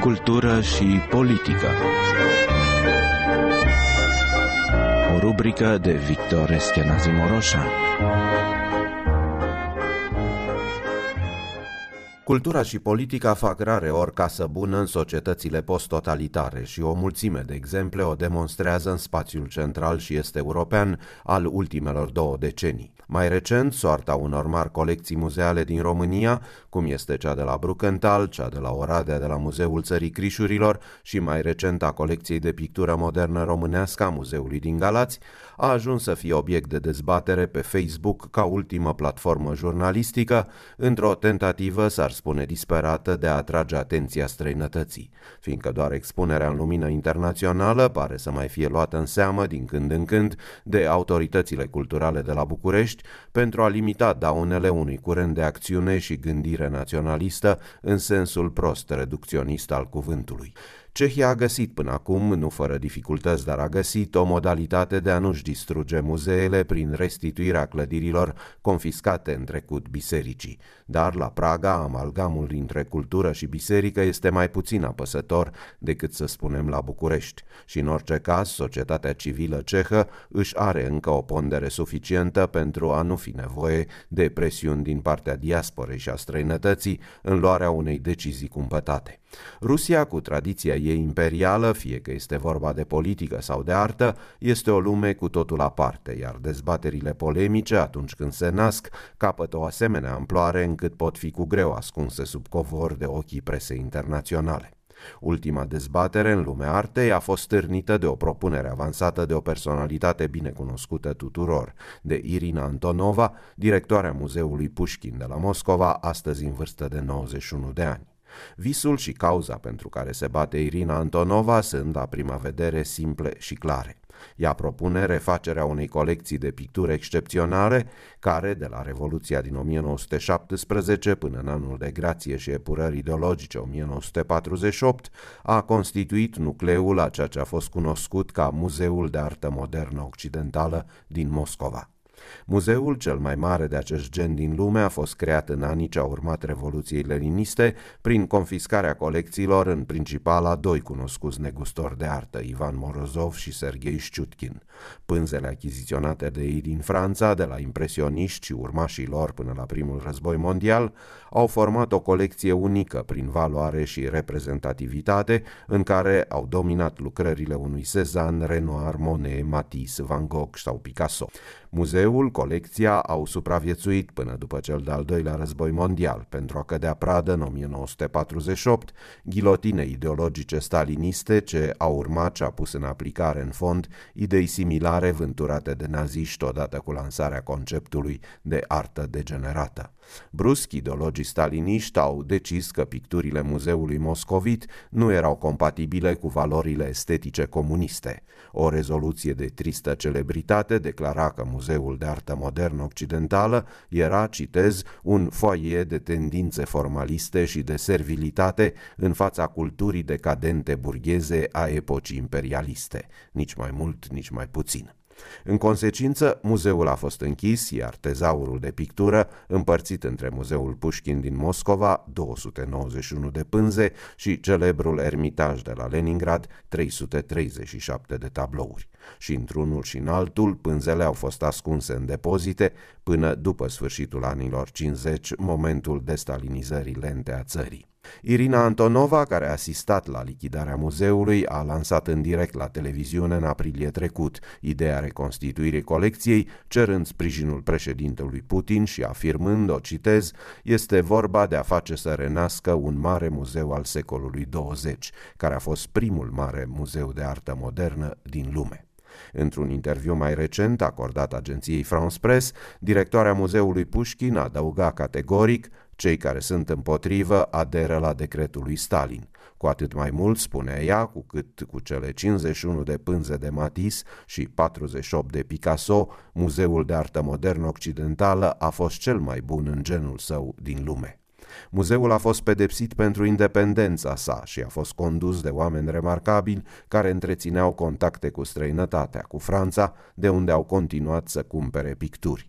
Cultură și politică. O rubrică de Victor Eschenazi Moroșan. Cultura și politica fac rare ori casă bună în societățile post-totalitare și o mulțime de exemple o demonstrează în spațiul central și est european al ultimelor 2 decenii. Mai recent, soarta unor mari colecții muzeale din România, cum este cea de la Brukenthal, cea de la Oradea de la Muzeul Țării Crișurilor și mai recent a colecției de pictură modernă românească a Muzeului din Galați, a ajuns să fie obiect de dezbatere pe Facebook ca ultimă platformă jurnalistică, într-o tentativă, s-ar spune disperată, de a atrage atenția străinătății, fiindcă doar expunerea în lumină internațională pare să mai fie luată în seamă din când în când de autoritățile culturale de la București pentru a limita daunele unui curent de acțiune și gândire naționalistă în sensul prost reducționist al cuvântului. Cehia a găsit până acum, nu fără dificultăți, dar a găsit o modalitate de a nu-și distruge muzeele prin restituirea clădirilor confiscate în trecut bisericii. Dar la Praga, amalgamul dintre cultură și biserică este mai puțin apăsător decât să spunem la București. Și în orice caz, societatea civilă cehă își are încă o pondere suficientă pentru a nu fi nevoie de presiuni din partea diasporei și a străinătății în luarea unei decizii cumpătate. Rusia, cu tradiția ei imperială, fie că este vorba de politică sau de artă, este o lume cu totul aparte, iar dezbaterile polemice, atunci când se nasc, capătă o asemenea amploare încât pot fi cu greu ascunse sub covor de ochii presei internaționale. Ultima dezbatere în lumea artei a fost stârnită de o propunere avansată de o personalitate binecunoscută tuturor, de Irina Antonova, directoarea Muzeului Pușkin de la Moscova, astăzi în vârstă de 91 de ani. Visul și cauza pentru care se bate Irina Antonova sunt, la prima vedere, simple și clare. Ea propune refacerea unei colecții de picturi excepționale care, de la Revoluția din 1917 până în anul de grație și epurări ideologice 1948, a constituit nucleul a ceea ce a fost cunoscut ca Muzeul de Artă Modernă Occidentală din Moscova. Muzeul, cel mai mare de acest gen din lume, a fost creat în anii ce au urmat Revoluției Leniniste prin confiscarea colecțiilor, în principal a 2 cunoscuți negustori de artă, Ivan Morozov și Serghei Șciutkin. Pânzele achiziționate de ei din Franța, de la impresioniști și urmașii lor până la primul război mondial, au format o colecție unică prin valoare și reprezentativitate, în care au dominat lucrările unui Cézanne, Renoir, Monet, Matisse, Van Gogh sau Picasso. Muzeul, colecția au supraviețuit până după cel de-al 2-lea război mondial, pentru a cădea pradă în 1948 ghilotinei ideologice staliniste ce au urmat și a pus în aplicare în fond idei similare vânturate de naziști odată cu lansarea conceptului de artă degenerată. Brusc, ideologii staliniști au decis că picturile muzeului moscovit nu erau compatibile cu valorile estetice comuniste. O rezoluție de tristă celebritate declara că Muzeul de Artă Modernă Occidentală era, citez, un foaie de tendințe formaliste și de servilitate în fața culturii decadente burgheze a epocii imperialiste. Nici mai mult, nici mai puțin. În consecință, muzeul a fost închis, iar tezaurul de pictură, împărțit între Muzeul Pușkin din Moscova, 291 de pânze, și celebrul Ermitaj de la Leningrad, 337 de tablouri. Și într-unul și în altul, pânzele au fost ascunse în depozite până după sfârșitul anilor 50, momentul destalinizării lente a țării. Irina Antonova, care a asistat la lichidarea muzeului, a lansat în direct la televiziune în aprilie trecut ideea reconstituirii colecției, cerând sprijinul președintelui Putin și afirmând, o citez, este vorba de a face să renască un mare muzeu al secolului 20, care a fost primul mare muzeu de artă modernă din lume. Într-un interviu mai recent acordat agenției France Press, directoarea Muzeului Pușkin adăuga categoric: cei care sunt împotrivă aderă la decretul lui Stalin. Cu atât mai mult, spune ea, cu cât cu cele 51 de pânze de Matisse și 48 de Picasso, Muzeul de Artă Modernă Occidentală a fost cel mai bun în genul său din lume. Muzeul a fost pedepsit pentru independența sa și a fost condus de oameni remarcabili care întrețineau contacte cu străinătatea, cu Franța, de unde au continuat să cumpere picturi.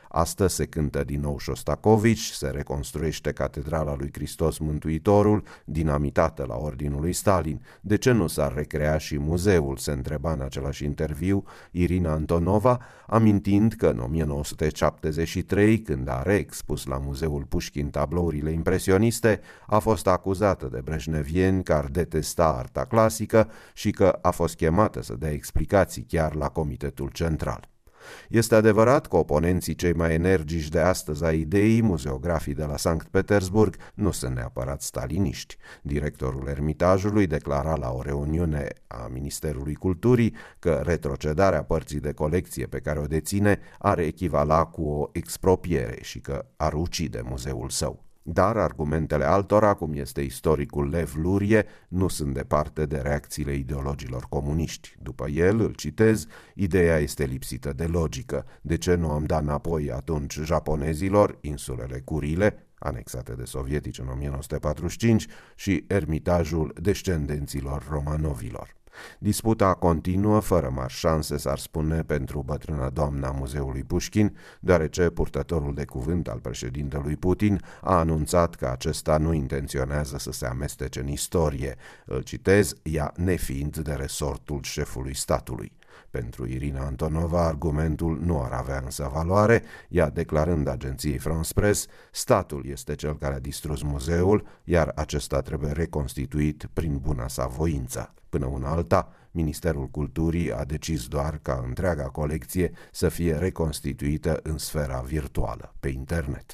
Astăzi se cântă din nou Șostakovici, se reconstruiește Catedrala lui Hristos Mântuitorul, dinamitată la ordinul lui Stalin. De ce nu s-ar recrea și muzeul, se întreba în același interviu Irina Antonova, amintind că în 1973, când a reexpus la Muzeul Pușkin tablourile impresioniste, a fost acuzată de brejnevieni că ar detesta arta clasică și că a fost chemată să dea explicații chiar la Comitetul Central. Este adevărat că oponenții cei mai energici de astăzi a ideii, muzeografii de la Sankt Petersburg, nu sunt neapărat staliniști. Directorul Ermitajului declara la o reuniune a Ministerului Culturii că retrocedarea părții de colecție pe care o deține ar echivala cu o expropiere și că ar ucide muzeul său. Dar argumentele altora, cum este istoricul Lev Lurie, nu sunt departe de reacțiile ideologilor comuniști. După el, îl citez, ideea este lipsită de logică. De ce nu am dat înapoi atunci japonezilor insulele Curile, anexate de sovietici în 1945, și Ermitajul descendenților Romanovilor? Disputa continuă, fără mari șanse, s-ar spune, pentru bătrâna doamna Muzeului Pușkin, deoarece purtătorul de cuvânt al președintelui Putin a anunțat că acesta nu intenționează să se amestece în istorie. Îl citez, ea nefiind de resortul șefului statului. Pentru Irina Antonova, argumentul nu ar avea însă valoare, ea declarând agenției France Press, statul este cel care a distrus muzeul, iar acesta trebuie reconstituit prin buna sa voință. Până una alta, Ministerul Culturii a decis doar ca întreaga colecție să fie reconstituită în sfera virtuală, pe internet.